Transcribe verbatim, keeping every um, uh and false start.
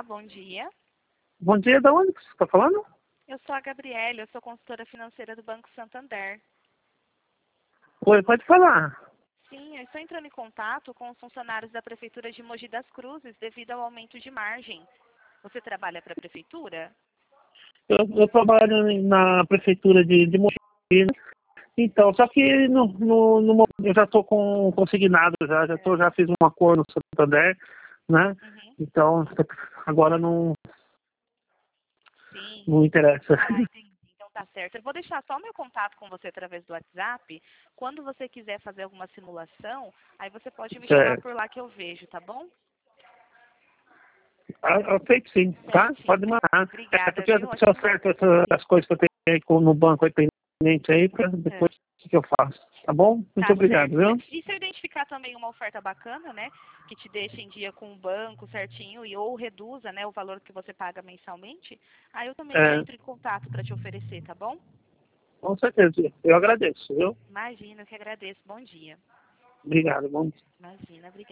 Olá, bom dia. Bom dia, da onde você está falando? Eu sou a Gabriela, eu sou consultora financeira do Banco Santander. Oi, pode falar. Sim, eu estou entrando em contato com os funcionários da Prefeitura de Mogi das Cruzes devido ao aumento de margem. Você trabalha para a Prefeitura? Eu, eu trabalho na prefeitura de, de Mogi, né? Então, só que no, no, no mo- eu já estou com consignado, já, já, tô, já fiz um acordo no Santander, né? Uhum. Então, agora não, Sim. não interessa. Ah, entendi. Então tá certo. Eu vou deixar só o meu contato com você através do WhatsApp. Quando você quiser fazer alguma simulação, aí você pode me chamar Certo. por lá que eu vejo, tá bom? Ah, ah, feito sim, tá? Pode Certinho. mandar. É Obrigada, porque viu? se eu Ótimo. acerto essa- as coisas que eu tenho aí com- no banco aí pendente aí, pra É. depois o que eu faço, tá bom? Muito Tá obrigado, certo. viu? E se eu identificar também uma oferta bacana, né, que te deixe em dia com o banco certinho e ou reduza, né, o valor que você paga mensalmente, aí eu também já É, entro em contato para te oferecer, tá bom? com certeza. Eu agradeço, viu? Imagina, eu que agradeço. Bom dia. Obrigado, bom dia. Imagina, obrigada.